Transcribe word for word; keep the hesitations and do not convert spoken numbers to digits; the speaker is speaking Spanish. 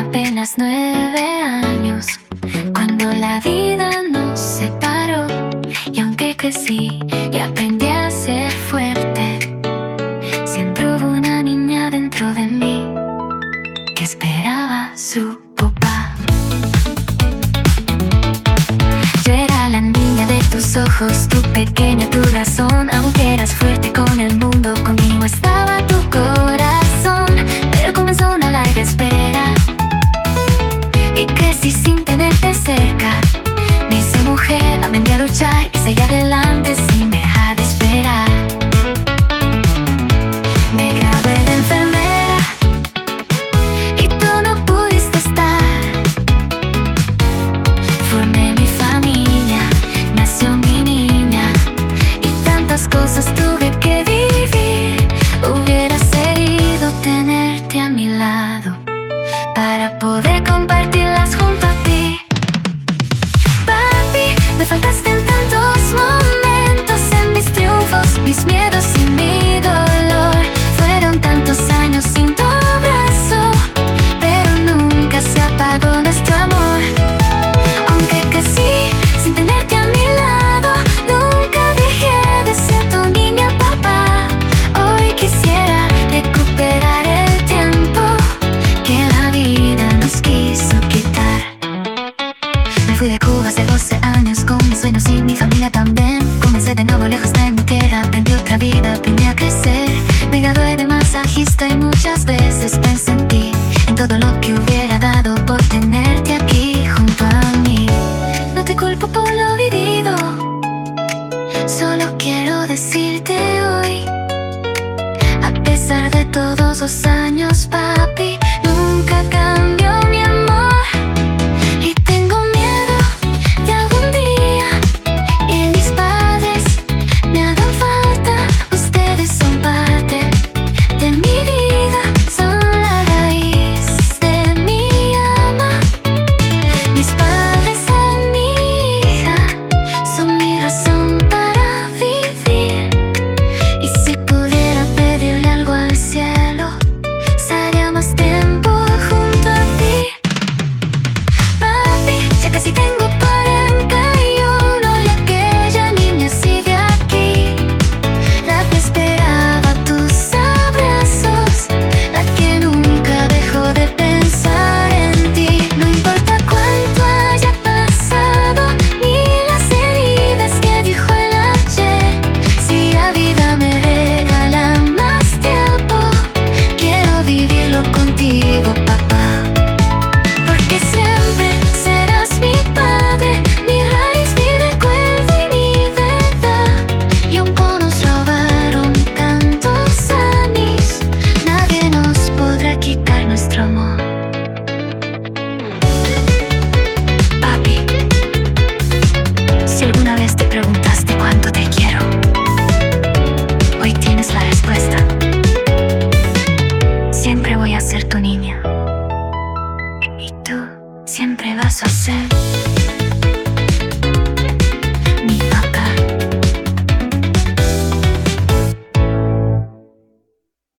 apenas nueve años, cuando la vida nos separó. Y aunque crecí y aprendí a ser fuerte, siempre hubo una niña dentro de mí que esperaba su papá. Yo era la niña de tus ojos, tu pequeña, tu razón. Aunque eras fuerte con el mundo, conmigo estaba tu corazón. Pero comenzó una larga espera y crecí sin tenerte cerca. Me hice mujer, aprendí a luchar y seguí adelante sin dejar de esperar. Me gradué de enfermera y tú no pudiste estar. Formé mi familia, nació mi niña y tantas cosas tuve que vivir. Hubiera querido tenerte a mi lado para poder compartirlas junto a ti. Papi, me faltaste en tantos momentos, en mis triunfos, mis miedos y mi dolor. Fueron tantos años sin tu abrazo, pero nunca se apagó nuestro amor. Aunque crecí sin tenerte a mi lado, nunca dejé de ser tu niña, papá. Hoy quisiera recuperar el tiempo que la vida nos quiso quitar. Me fui de Cuba hace doce años con mis sueños y mi familia también. Comencé de nuevo lejos de mi tierra, aprendí otra vida, aprendí a crecer. Me gradué de masajista y muchas veces pensé en ti, en todo lo que hubiera dado por tenerte aquí junto a mí. No te culpo por lo vivido, solo quiero decirte hoy, a pesar de todos los años, papi, nunca cambió mi amor. Y tengo miedo de algún día y mis padres me hagan falta. Ustedes son parte de mi vida, son la raíz de mi alma. Mis padres son mi hija, son mi razón para vivir. Y si pudiera pedirle algo al cielo, sería más tiempo junto a ti. Papi, ya casi tengo cuarenta y uno y aquella niña sigue aquí, la que esperaba tus abrazos, la que nunca dejó de pensar en ti. No importa cuánto haya pasado, ni las heridas que dijo el ayer, si la vida me regala más tiempo, quiero vivirlo contigo, papá. Porque siempre serás mi padre, mi raíz, mi recuerdo y mi verdad. Y aunque nos robaron tantos años, nadie nos podrá quitar nuestro amor. Papi, si alguna vez te preguntaste cuánto te quiero, hoy tienes la respuesta. Siempre voy a ser tu niña y tú siempre vas a ser